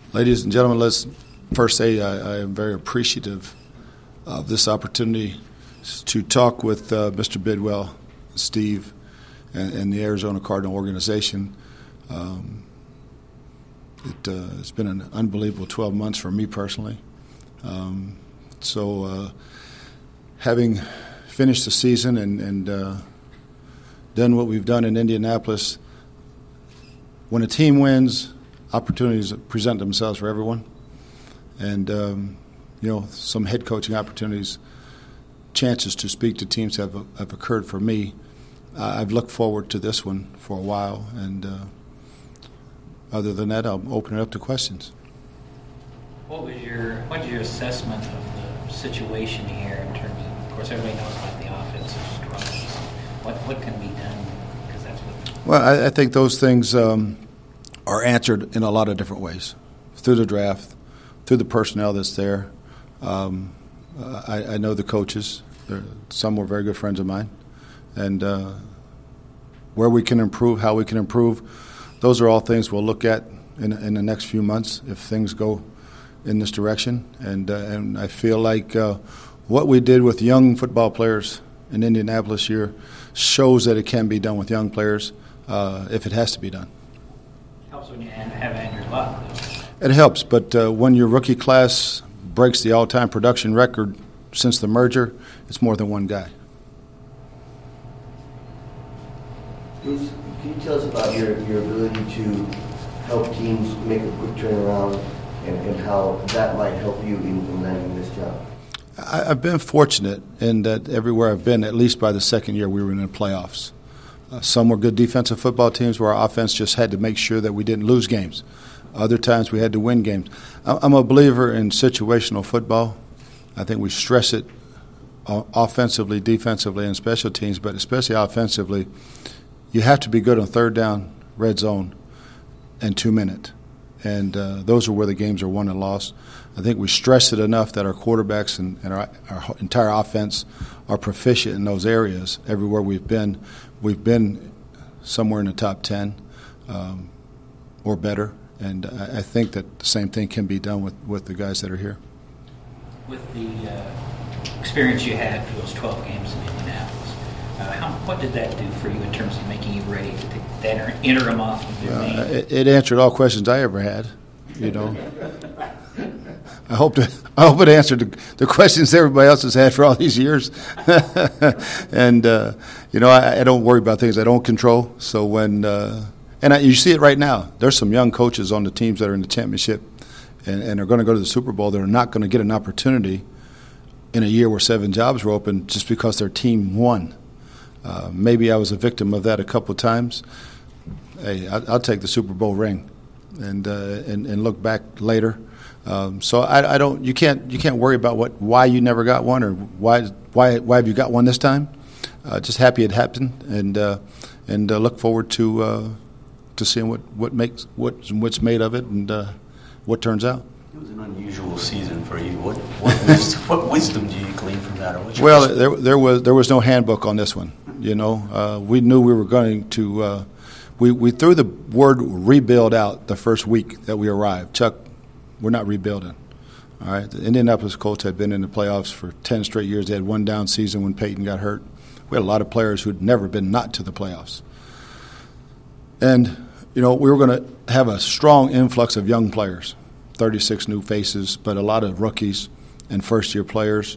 Ladies and gentlemen, let's first say I am very appreciative of this opportunity to talk with Mr. Bidwell, Steve, and the Arizona Cardinal organization. It's been an unbelievable 12 months for me personally. Having finished the season and done what we've done in Indianapolis, when a team wins, opportunities present themselves for everyone. And, some head coaching opportunities, chances to speak to teams have occurred for me. I've looked forward to this one for a while, and other than that, I'll open it up to questions. What was your assessment of the situation here in terms of course, everybody knows about the offensive struggles. What can be done? Because that's what. Well, I think those things are answered in a lot of different ways, through the draft, through the personnel that's there. I know the coaches. Some were very good friends of mine. And where we can improve, how we can improve, those are all things we'll look at in the next few months if things go in this direction. And I feel like what we did with young football players in Indianapolis here shows that it can be done with young players if it has to be done. Helps when you have Andrew Luck. It helps, but when your rookie class breaks the all-time production record since the merger, it's more than one guy. Bruce, can you tell us about your ability to help teams make a quick turnaround and how that might help you in landing this job? I've been fortunate in that everywhere I've been, at least by the second year, we were in the playoffs. Some were good defensive football teams where our offense just had to make sure that we didn't lose games. Other times we had to win games. I'm a believer in situational football. I think we stress it offensively, defensively, and special teams, but especially offensively. You have to be good on third down, red zone, and 2-minute. And those are where the games are won and lost. I think we stress it enough that our quarterbacks and our entire offense are proficient in those areas. Everywhere we've been somewhere in the top 10 or better. And I think that the same thing can be done with the guys that are here. With the experience you had for those 12 games in Indianapolis, what did that do for you in terms of making you ready to take that interim off of your name? It answered all questions I ever had, I hope it answered the questions everybody else has had for all these years. And, I don't worry about things I don't control. So when you see it right now. There's some young coaches on the teams that are in the championship and are going to go to the Super Bowl that are not going to get an opportunity in a year where 7 jobs were open just because their team won. Maybe I was a victim of that a couple of times. Hey, I'll take the Super Bowl ring and look back later. So I don't. You can't worry about why you never got one or why have you got one this time. Just happy it happened and look forward to seeing what's made of it and what turns out. It was an unusual season for you. What wisdom do you glean from that? Well, there was no handbook on this one. We knew we were going to. We threw the word rebuild out the first week that we arrived. Chuck, we're not rebuilding. All right. The Indianapolis Colts had been in the playoffs for 10 straight years. They had one down season when Peyton got hurt. We had a lot of players who'd never been not to the playoffs. And, we were going to have a strong influx of young players, 36 new faces, but a lot of rookies and first-year players.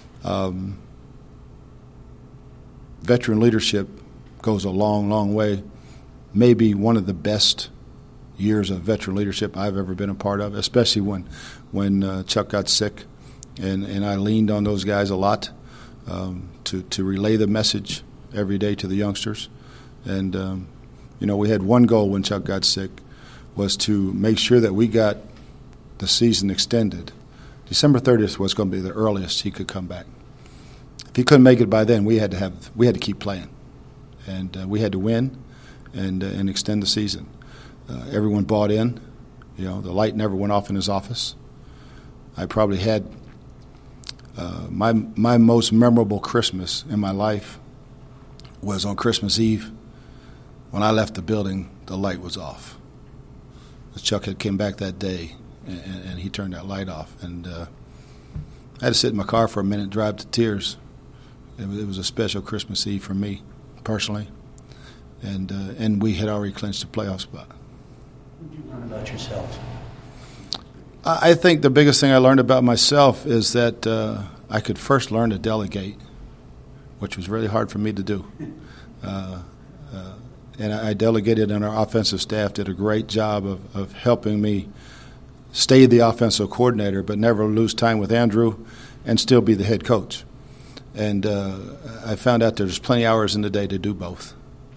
Veteran leadership goes a long, long way. Maybe one of the best years of veteran leadership I've ever been a part of, especially when Chuck got sick, and I leaned on those guys a lot to relay the message every day to the youngsters. And we had one goal when Chuck got sick, was to make sure that we got the season extended. December 30th was going to be the earliest he could come back. If he couldn't make it by then, we had to keep playing, and we had to win and extend the season. Everyone bought in. The light never went off in his office. I probably had my most memorable Christmas in my life was on Christmas Eve. When I left the building, the light was off. Chuck had came back that day, and he turned that light off. And I had to sit in my car for a minute, drive to tears. It was a special Christmas Eve for me, personally. And we had already clinched the playoff spot. What did you learn about yourself? I think the biggest thing I learned about myself is that I could first learn to delegate, which was really hard for me to do. And I delegated, and our offensive staff did a great job of helping me stay the offensive coordinator but never lose time with Andrew and still be the head coach. And I found out there's plenty of hours in the day to do both.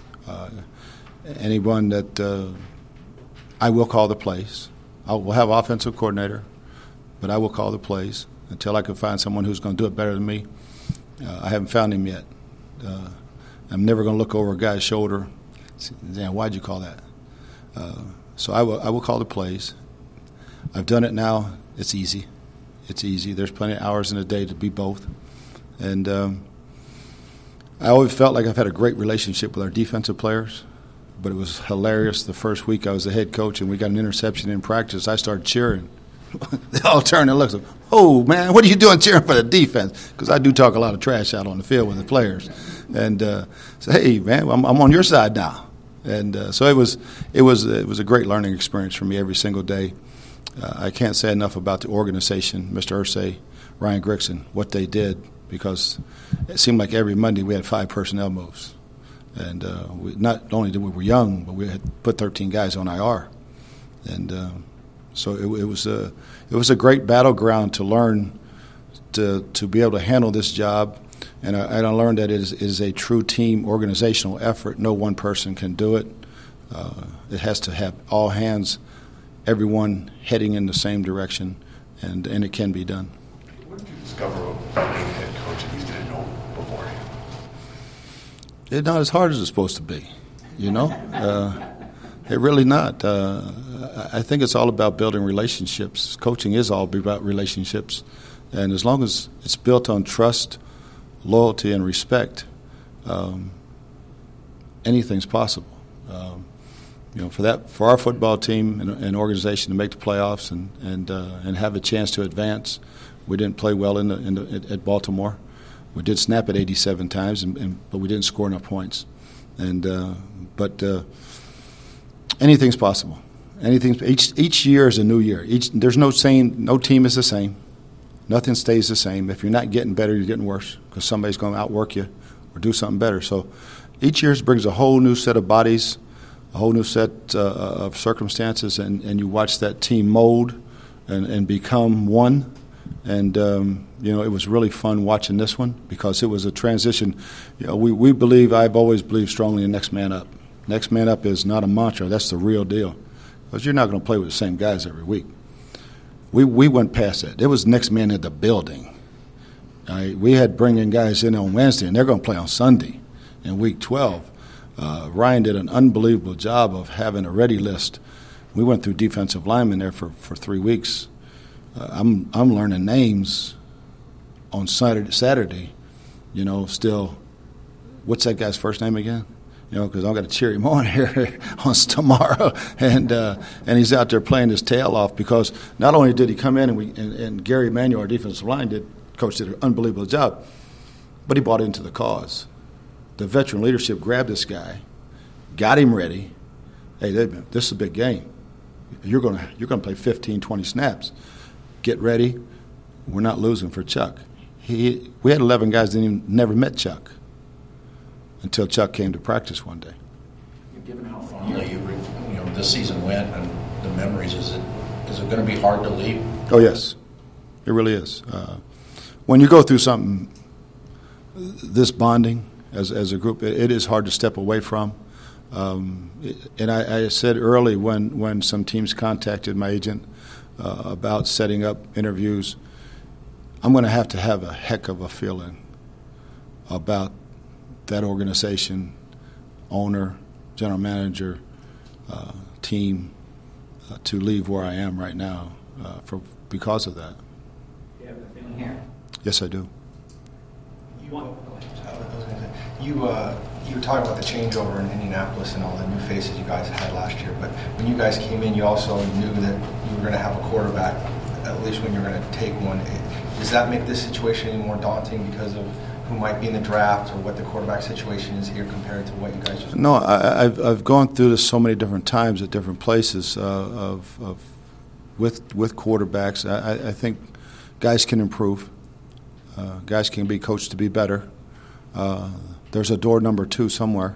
Anyone that I will call the plays. We'll have offensive coordinator, but I will call the plays until I can find someone who's going to do it better than me. I haven't found him yet. I'm never going to look over a guy's shoulder. Dan, why'd you call that? So I will call the plays. I've done it now. It's easy. It's easy. There's plenty of hours in a day to be both. And I always felt like I've had a great relationship with our defensive players, but it was hilarious. The first week I was the head coach and we got an interception in practice. I started cheering. They all turned and looked like, oh, man, what are you doing cheering for the defense? Because I do talk a lot of trash out on the field with the players. And say, hey, man, I'm on your side now. And so it was a great learning experience for me every single day. I can't say enough about the organization, Mr. Irsay, Ryan Grigson, what they did, because it seemed like every Monday we had 5 personnel moves. And not only did we were young, but we had put 13 guys on IR. And so it was a great battleground to learn to be able to handle this job. And I learned that it is a true team organizational effort. No one person can do it. It has to have all hands, everyone heading in the same direction, and it can be done. What did you discover about being head coach that you didn't know beforehand? It's not as hard as it's supposed to be, you know? It really not. I think it's all about building relationships. Coaching is all about relationships. And as long as it's built on trust, loyalty, and respect, anything's possible. For our football team and organization to make the playoffs and have a chance to advance, we didn't play well at Baltimore. We did snap it 87 times, but we didn't score enough points. But anything's possible. Each year is a new year. There's no team is the same. Nothing stays the same. If you're not getting better, you're getting worse because somebody's going to outwork you or do something better. So each year brings a whole new set of bodies, a whole new set of circumstances, and you watch that team mold and become one. And, it was really fun watching this one because it was a transition. I've always believed strongly in next man up. Next man up is not a mantra. That's the real deal because you're not going to play with the same guys every week. We went past that. It was next man in the building. We had bringing guys in on Wednesday, and they're going to play on Sunday in Week 12. Ryan did an unbelievable job of having a ready list. We went through defensive linemen there for 3 weeks. I'm learning names on Saturday. Still, what's that guy's first name again? Because I'm going to cheer him on here on tomorrow, and he's out there playing his tail off because not only did he come in and Gary Emanuel, our defensive line coach did an unbelievable job, but he bought into the cause. The veteran leadership grabbed this guy, got him ready. Hey, this is a big game. You're going to play 15, 20 snaps. Get ready. We're not losing for Chuck. We had 11 guys that never met Chuck until Chuck came to practice one day. Given how fondly this season went and the memories, is it going to be hard to leave? Oh yes, it really is. When you go through something, this bonding as a group, it is hard to step away from. And I said early when some teams contacted my agent about setting up interviews, I'm going to have a heck of a feeling about that organization, owner, general manager, team, to leave where I am right now because of that. Do you have a feeling here? Yes, I do. You you were talking about the changeover in Indianapolis and all the new faces you guys had last year, but when you guys came in, you also knew that you were going to have a quarterback, at least when you were going to take one. Does that make this situation any more daunting because of who might be in the draft or what the quarterback situation is here compared to what you guys just? No, I've gone through this so many different times at different places with quarterbacks. I think guys can improve. Guys can be coached to be better. There's a door number 2 somewhere.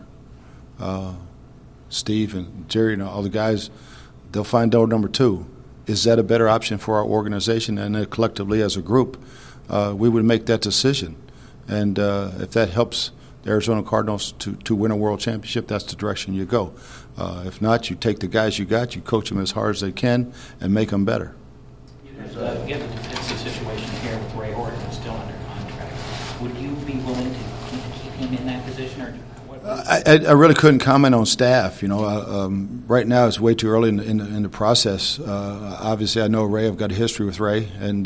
Steve and Jerry and all the guys, they'll find door number 2. Is that a better option for our organization? And then collectively as a group, we would make that decision. And if that helps the Arizona Cardinals to win a world championship, that's the direction you go. If not, you take the guys you got, you coach them as hard as they can, and make them better. Given the defensive situation here with Ray Horton still under contract, would you be willing to keep him in that position, or what? I really couldn't comment on staff. Right now it's way too early in the process. Obviously, I know Ray. I've got a history with Ray, and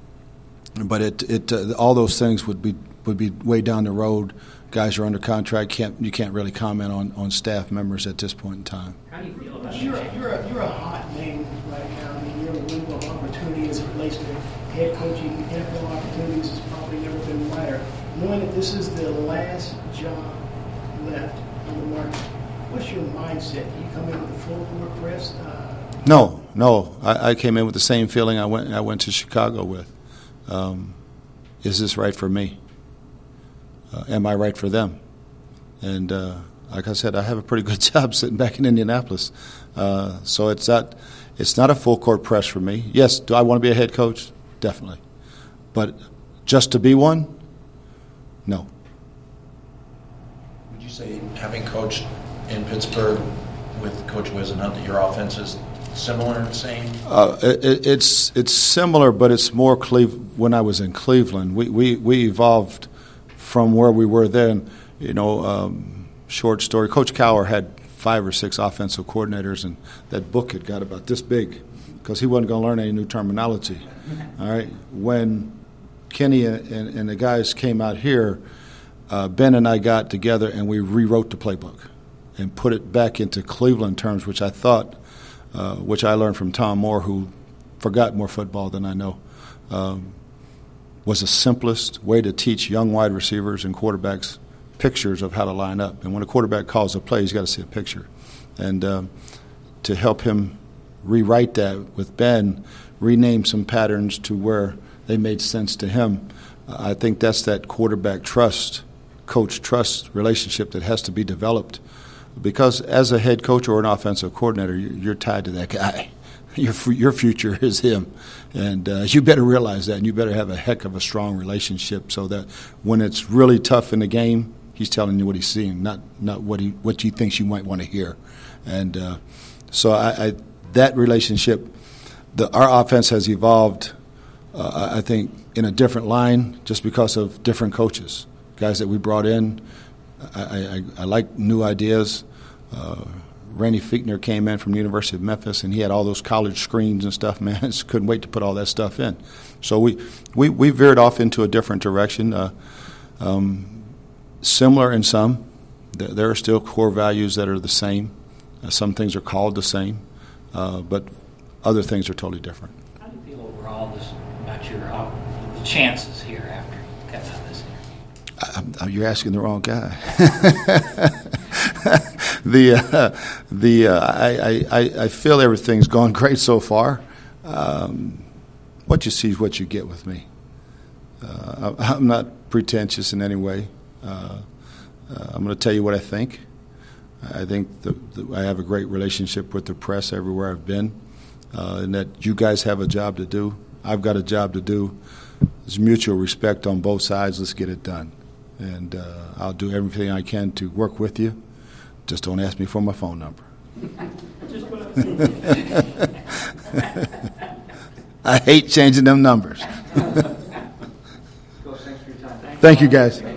but all those things would be way down the road. Guys are under contract. You can't really comment on staff members at this point in time. How do you feel about You're a hot name right now. I mean, your window of opportunity as it relates to head coaching, NFL opportunities has probably never been wider. Knowing that this is the last job left on the market, what's your mindset? Do you come in with a full court press? No. I came in with the same feeling I went to Chicago with. Is this right for me? Am I right for them? And like I said, I have a pretty good job sitting back in Indianapolis. So it's not a full court press for me. Yes, do I want to be a head coach? Definitely. But just to be one? No. Would you say, having coached in Pittsburgh with Coach Whisenhunt, that your offense is similar and same? It's similar, but it's more when I was in Cleveland. We evolved from where we were then. Short story, Coach Cowher had 5 or 6 offensive coordinators, and that book had got about this big because he wasn't going to learn any new terminology. All right. When Kenny and the guys came out here, Ben and I got together and we rewrote the playbook and put it back into Cleveland terms, which I thought, which I learned from Tom Moore, who forgot more football than I know, was the simplest way to teach young wide receivers and quarterbacks pictures of how to line up. And when a quarterback calls a play, he's got to see a picture. And to help him rewrite that with Ben, rename some patterns to where they made sense to him, I think that's that quarterback trust, coach trust relationship that has to be developed. Because as a head coach or an offensive coordinator, you're tied to that guy. Your future is him. And you better realize that, and you better have a heck of a strong relationship so that when it's really tough in the game, he's telling you what he's seeing, not what he thinks you might want to hear. And so that relationship, our offense has evolved, I think, in a different line just because of different coaches, guys that we brought in. I like new ideas. Randy Fichtner came in from the University of Memphis, and he had all those college screens and stuff. Man, I just couldn't wait to put all that stuff in. So we veered off into a different direction. Similar in some. There are still core values that are the same. Some things are called the same, but other things are totally different. How do you feel overall about your chances here after you cut out this year? You're asking the wrong guy. I feel everything's gone great so far. What you see is what you get with me. I'm not pretentious in any way. I'm going to tell you what I think. I think I have a great relationship with the press everywhere I've been, and that you guys have a job to do. I've got a job to do. There's mutual respect on both sides. Let's get it done. And I'll do everything I can to work with you. Just don't ask me for my phone number. I hate changing them numbers. Thanks for your time. Thank you, guys.